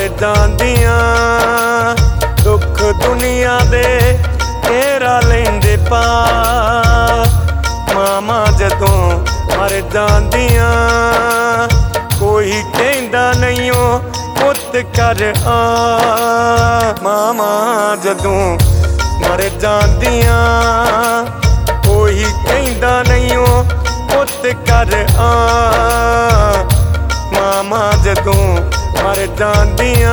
ਜਾਂਦੀਆਂ ਦੁੱਖ ਦੁਨੀਆ ਦੇ ਘੇਰਾ ਲੈਂਦੇ ਪਾ ਮਾਮਾ ਜਦੋਂ ਮਰ ਜਾਂਦੀਆਂ ਕੋਈ ਕਹਿੰਦਾ ਨਹੀਂ ਓ ਪੁੱਤ ਕਰ ਆ ਮਾਮਾ ਜਦੋਂ ਮਰ ਜਾਂਦੀਆਂ ਕੋਈ ਕਹਿੰਦਾ ਨਹੀਂ ਓ ਪੁੱਤ ਕਰ ਆ ਮਾਮਾ ਜਦੋਂ ਮਰ ਜਾਂਦੀਆਂ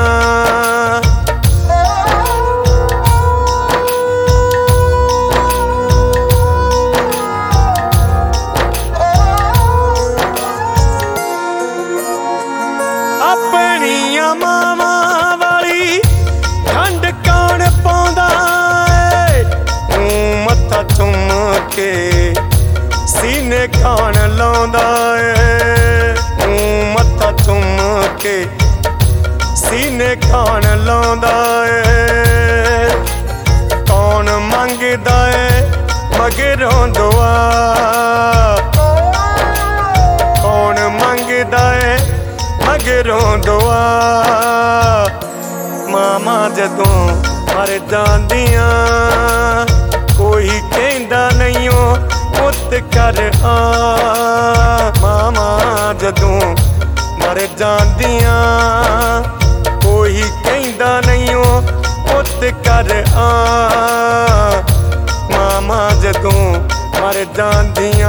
ਆਪਣੀਆਂ ਮਾਵਾਂ ਵਾਲੀ ਠੰਡ ਕੌਣ ਪਾਉਂਦਾ ਏ ਤੂੰ ਮੱਥਾ ਚੁੰਮ ਕੇ ਸੀਨੇ ਕੌਣ ਲਾਉਂਦਾ ਏ ਤੂੰ ਮੱਥਾ ਚੁੰਮ ਕੇ ਸੀਨੇ ਕੌਣ ਲਾਉਂਦਾ ਏ ਕੌਣ ਮੰਗਦਾ ਏ ਮਗਰੋਂ ਦੁਆ ਕੌਣ ਮੰਗਦਾ ਏ ਮਗਰੋਂ ਦੁਆ ਮਾਮਾ ਜਦੋਂ ਮਰ ਜਾਂਦੀਆਂ ਕੋਈ ਕਹਿੰਦਾ ਨਹੀਂ ਓ ਪੁੱਤ ਕਰ ਆ ਮਾਮਾ ਜਦੋਂ ਮਰ ਜਾਂਦੀਆਂ ਕੋਈ ਕਹਿੰਦਾ ਨਹੀਂ ਓ ਪੁੱਤ ਕਰ ਆ ਮਾਮਾ ਜਦੋਂ ਮਰ ਜਾਂਦੀਆਂ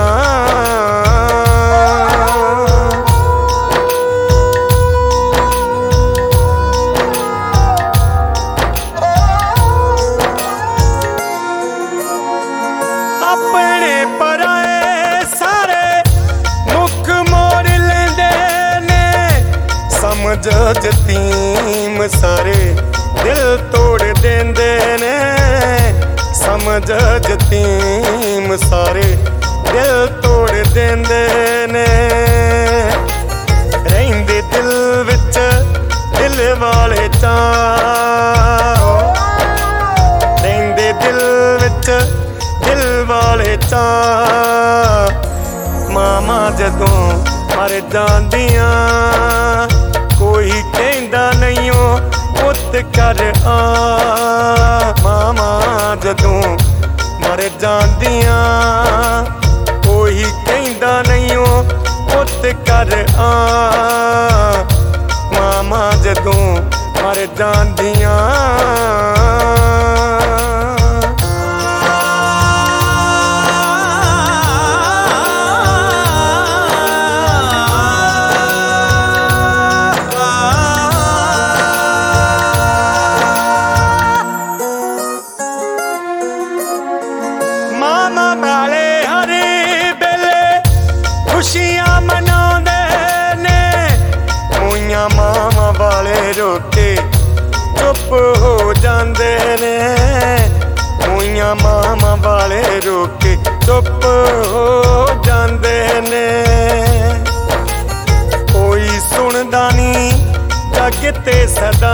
ਆਪਣੇ ਪਰਾਏ ਸਾਰੇ ਮੁੱਖ ਮੋੜ ਲੈਂਦੇ ਨੇ ਸਮਝ ਯਤੀਮ ਸਾਰੇ ਦਿਲ ਤੋੜ ਦਿੰਦੇ ਨੇ ਸਮਝ ਯਤੀਮ ਸਾਰੇ ਦਿਲ ਤੋੜ ਦਿੰਦੇ ਨੇ ਰਹਿੰਦੇ ਦਿਲ ਵਿੱਚ ਦਿਲ ਵਾਲੇ ਚਾਹ ਰਹਿੰਦੇ ਦਿਲ ਵਿੱਚ ਦਿਲ ਵਾਲੇ ਚਾਹ ਮਾਮਾ ਜਦੋਂ ਮਰ ਜਾਂਦੀਆਂ ਕੋਈ ਕਹਿੰਦਾ ਨਹੀਂ ਓ ਪੁੱਤ ਕਰ ਆ ਮਾਮਾ ਜਦੋਂ ਮਰ ਜਾਂਦੀਆਂ ਕੋਈ ਕਹਿੰਦਾ ਨਹੀਂ ਓ ਪੁੱਤ ਕਰ ਆ ਮਾਮਾ ਜਦੋਂ ਮਰ ਜਾਂਦੀਆਂ ਮਾਮਾ ਵਾਲੇ ਹਰੇ ਵੇਲੇ ਖੁਸ਼ੀਆਂ ਮਨਾਉਂਦੇ ਨੇ ਮੂਈਆਂ ਮਾਮਾ ਵਾਲੇ ਰੋਕੇ ਚੁੱਪ ਹੋ ਜਾਂਦੇ ਨੇ ਮੂਈਆਂ ਮਾਮਾ ਵਾਲੇ ਰੋਕੇ ਚੁੱਪ ਹੋ ਜਾਂਦੇ ਨੇ ਕੋਈ ਸੁਣਦਾ ਨਹੀਂ ਜੱਗ ਤੇ ਸਦਾ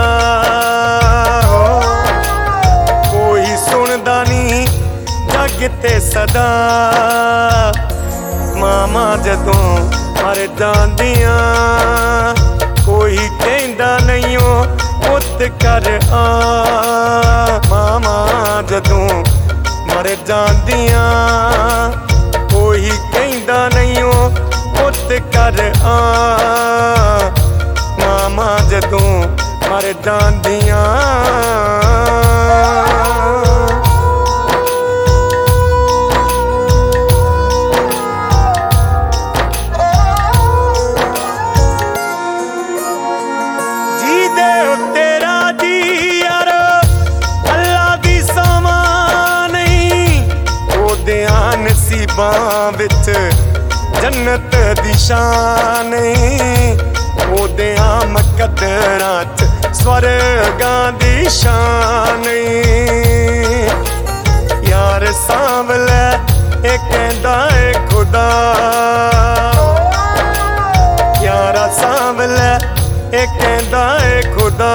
ਕੋਈ ਸੁਣਦਾ ਨਹੀਂ ਜੱਗ ਤੇ ਸਦਾ ਮਾਮਾ ਜਦੋਂ ਮਰ ਜਾਂਦੀਆਂ ਕੋਈ ਕਹਿੰਦਾ ਨਹੀਂ ਓ ਪੁੱਤ ਕਰ ਆ ਮਾਮਾ ਜਦੋਂ ਮਰ ਜਾਂਦੀਆਂ ਕੋਈ ਕਹਿੰਦਾ ਨਹੀਂ ਓ ਪੁੱਤ ਕਰ ਆ ਮਾਮਾ ਜਦੋਂ ਮਰ ਜਾਂਦੀਆਂ ਨਸੀਬਾਂ ਵਿੱਚ ਜੰਨਤ ਦੀ ਸ਼ਾਨ ਉਹਦਿਆਂ ਮੁਕੱਦਰਾਂ 'ਚ ਸਵਰਗਾਂ ਦੀ ਸ਼ਾਨ ਯਾਰ ਸਾਂਭਲੇ ਇਹ ਕਹਿੰਦਾ ਏ ਖੁਦਾ ਯਾਰਾ ਸਾਂਭਲੇ ਇਹ ਕਹਿੰਦਾ ਏ ਖੁਦਾ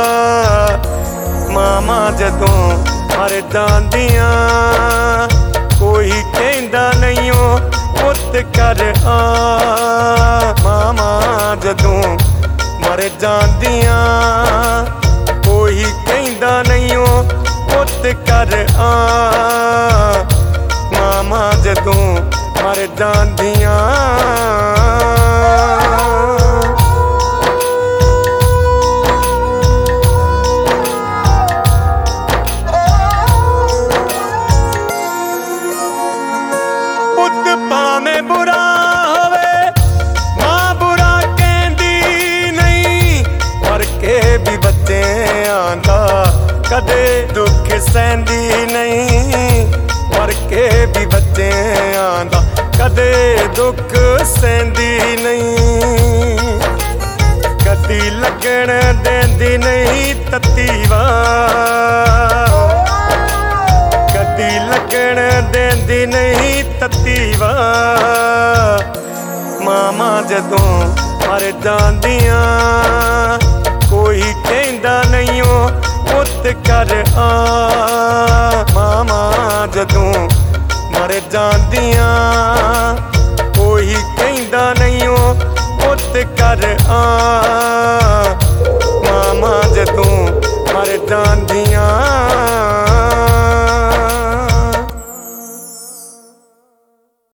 ਮਾਮਾ ਜਦੋਂ ਮਰ ਜਾਂਦੀਆਂ ਕੋਈ ਕਹਿੰਦਾ ਨਹੀਂ ਓ ਪੁੱਤ ਕਰ ਆ ਮਾਮਾ ਜਦੋਂ ਮਰ ਜਾਂਦੀਆਂ कर आ मामा जदों मर जांदियां पुत भावें बुरा होवे मां बुरा कहंदी नहीं पर के भी बच्चे आंदा कदे दुख सहंदी नहीं पर के भी बच्चे आंदा कदे दुख सहंदी नहीं कदी लगन देंदी नहीं तत्ती वाह कदी लगन देंदी नहीं तत्ती वाह मामा जदों मर जांदियां कोई कहंदा नहीं ओ पुत कर आ मामा जदों मर जांदियां